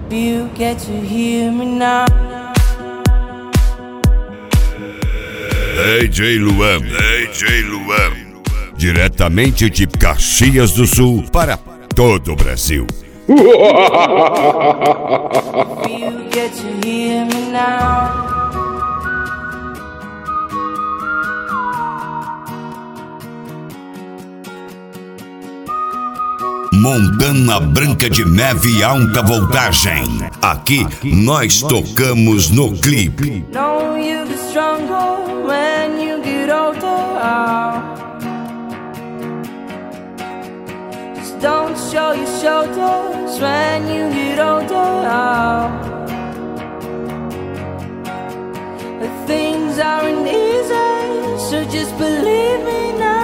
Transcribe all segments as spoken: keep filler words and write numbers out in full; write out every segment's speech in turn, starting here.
You get to hear me now. D J Luan, D J Luan, diretamente de Caxias do Sul para todo o Brasil. You get to hear me now. Montana Branca de Neve Alta Voltagem. Aqui nós tocamos no clipe. Know you get stronger when you get older. Just don't show your shoulders when you get older. The things aren't easy, so just believe me now.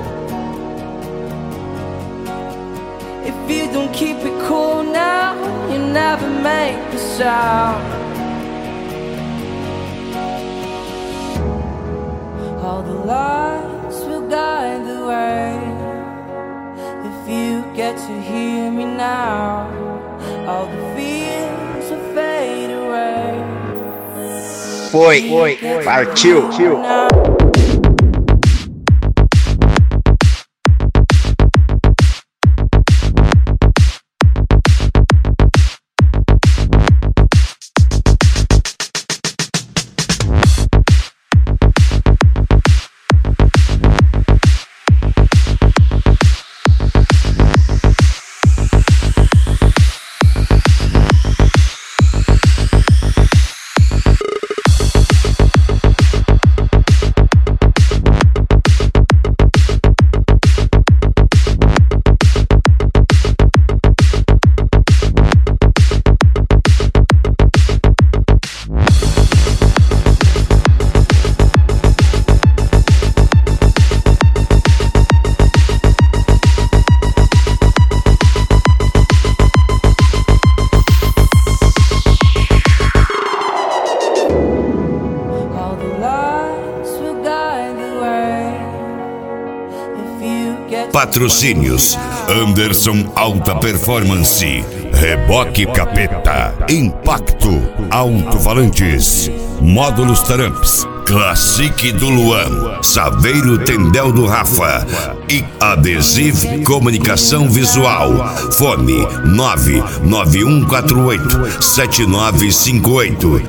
If you don't keep it cool now, you never make a sound. All the lights will guide the way. If you get to hear me now, all the fears will fade away. Foi, foi, partiu. Patrocínios: Anderson Alta Performance, Reboque Capeta, Impacto, Alto-Falantes, Módulos Tramps, Classic do Luan, Saveiro Tendel do Rafa e Adesive Comunicação Visual. Fone nove nove um quatro oito sete nove cinco oito.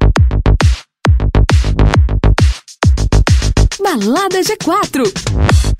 Balada G quatro.